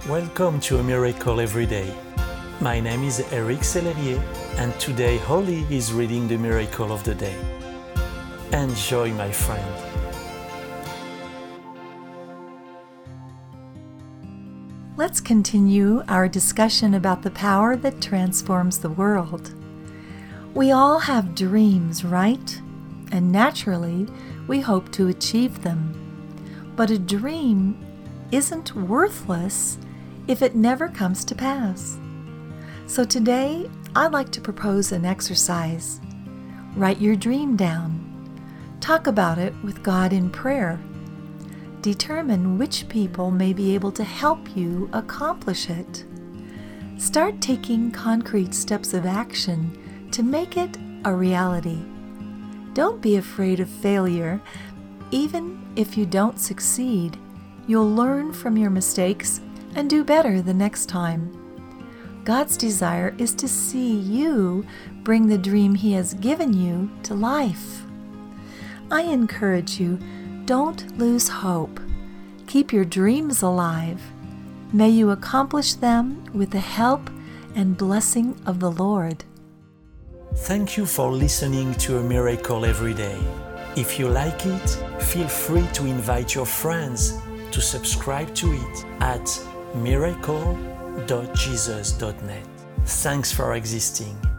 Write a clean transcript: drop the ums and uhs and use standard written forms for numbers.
Welcome to A Miracle Every Day. My name is Eric Sellerier, and today Holly is reading the Miracle of the Day. Enjoy, my friend. Let's continue our discussion about the power that transforms the world. We all have dreams, right? And naturally, we hope to achieve them. But a dream isn't worthless if it never comes to pass. So today, I'd like to propose an exercise. Write your dream down. Talk about it with God in prayer. Determine which people may be able to help you accomplish it. Start taking concrete steps of action to make it a reality. Don't be afraid of failure. Even if you don't succeed, you'll learn from your mistakes and do better the next time. God's desire is to see you bring the dream He has given you to life. I encourage you, don't lose hope. Keep your dreams alive. May you accomplish them with the help and blessing of the Lord. Thank you for listening to A Miracle Every Day. If you like it, feel free to invite your friends to subscribe to it at miracle.jesus.net. Thanks for existing.